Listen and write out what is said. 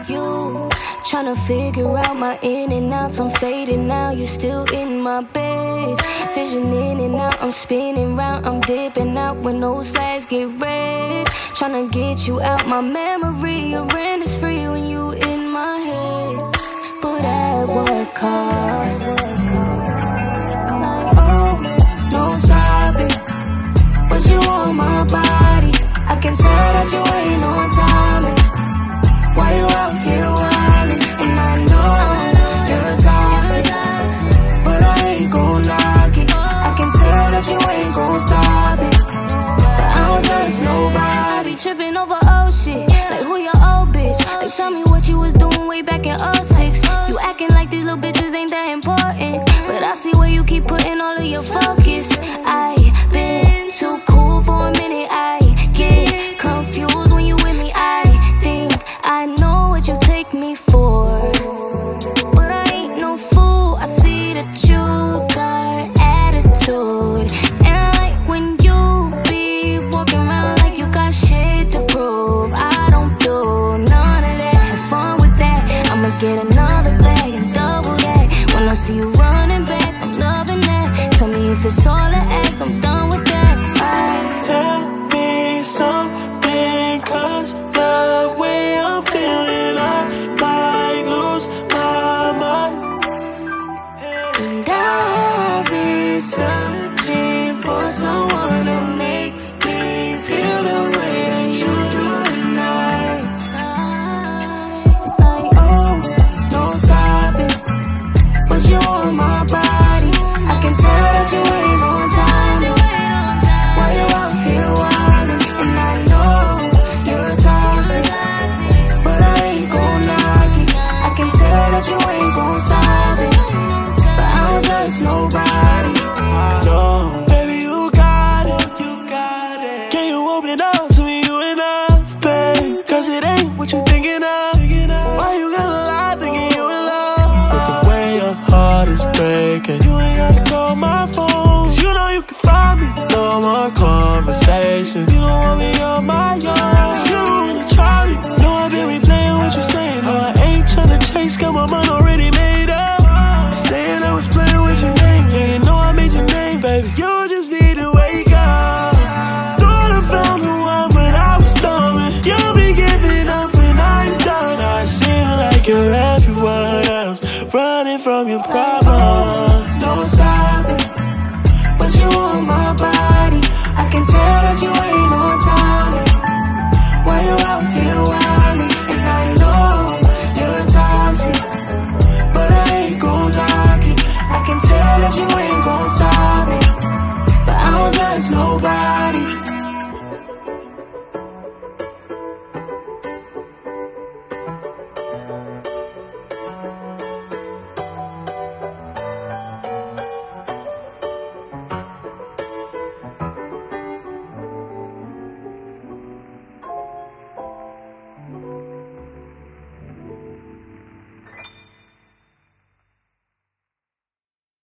You tryna figure out my in and outs. I'm fading now, you're still in my bed. Vision in and out, I'm spinning round. I'm dipping out when those flags get red. Tryna get you out my memory. Your rent is free when you in my head. But at what cost? Like, oh, no stopping. But you on my body. I can tell that you ain't on timing. Why you out here wildin'? And I know you're a toxic, but I ain't gon' knock it. I can tell that you ain't gon' stop it. But I don't judge nobody. Trippin' over old shit, like who your old bitch? Like tell me what you was doing way back in '06. You acting like these little bitches ain't that important, but I see where you keep putting all of your focus. I been too cool for a minute. I get confused when you with me. I think I know what you take me for, but I ain't no fool. I see that you got attitude, and I like when you be walking around like you got shit to prove. I don't do none of that. Have fun with that. I'ma get another bag and double that. When I see you running back, I'm loving that. Tell me if it's all an act, I'm done with that. Tell me something, cause the way I'm feeling, I might lose my mind. And I've been searching for someone to make